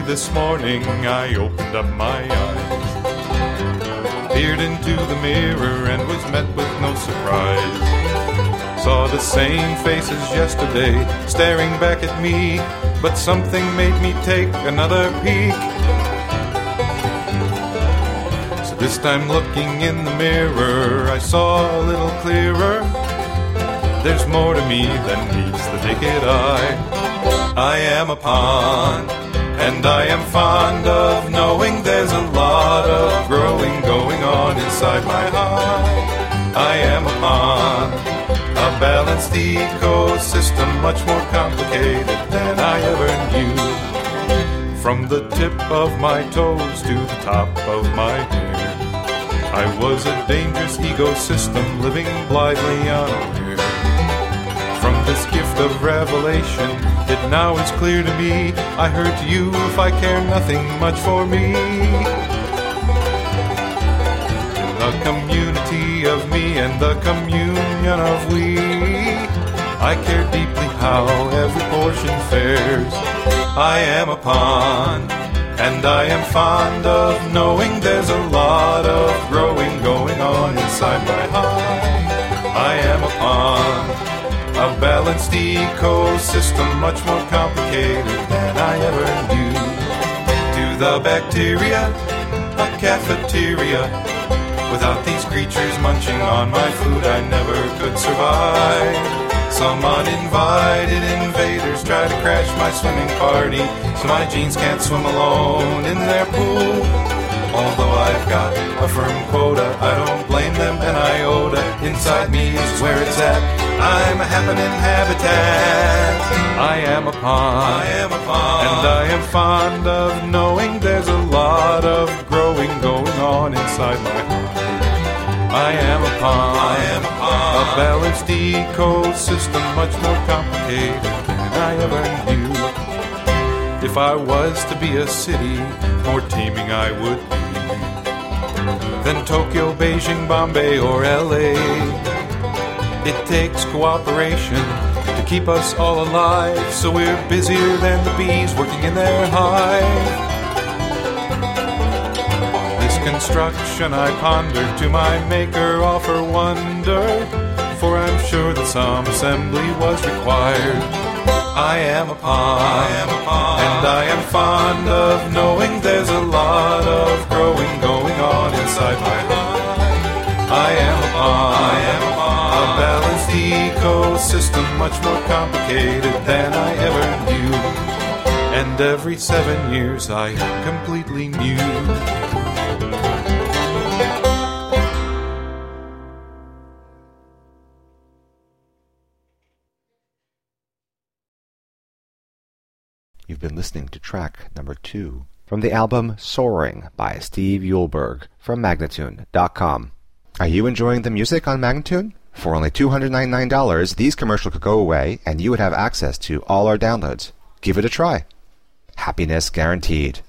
this morning I opened up my eyes, peered into the mirror and was met with no surprise. Saw the same faces yesterday staring back at me, but something made me take another peek. So this time looking in the mirror, I saw a little clearer. There's more to me than meets the naked eye. I am a pond, and I am fond of knowing there's a lot of growing going on inside my heart. I am a pond, a balanced ecosystem, much more complicated than I ever knew. From the tip of my toes to the top of my hair, I was a dangerous ecosystem living blithely unaware. From this gift of revelation, it now is clear to me, I hurt you if I care nothing much for me. The community of me and the communion of we, I care deeply how every portion fares. I am a pond, and I am fond of knowing there's a lot of growing going on inside my heart. I am a pond, a balanced ecosystem, much more complicated than I ever knew. To the bacteria, a cafeteria. Without these creatures munching on my food, I never could survive. Some uninvited invaders try to crash my swimming party, so my jeans can't swim alone in their pool. Although I've got a firm quota, I don't blame them an iota. Inside me is where it's at. I'm a happening habitat. I am a pond, and I am fond of knowing there's a lot of growing going on inside my heart. I am a pond, a balanced ecosystem, much more complicated than I ever knew. If I was to be a city, more teeming I would be than Tokyo, Beijing, Bombay, or LA. It takes cooperation to keep us all alive, so we're busier than the bees working in their hive. On this construction I ponder, to my maker offer wonder, for I'm sure that some assembly was required. I am a pond, and I am fond of knowing there's a lot of growing going on inside my heart. I am a pond, a balanced ecosystem, much more complicated than I ever knew. And every 7 years I completely knew. You've been listening to track number 2 from the album Soaring by Steve Eulberg from Magnatune.com. Are you enjoying the music on Magnatune? For only $299, these commercials could go away and you would have access to all our downloads. Give it a try. Happiness guaranteed.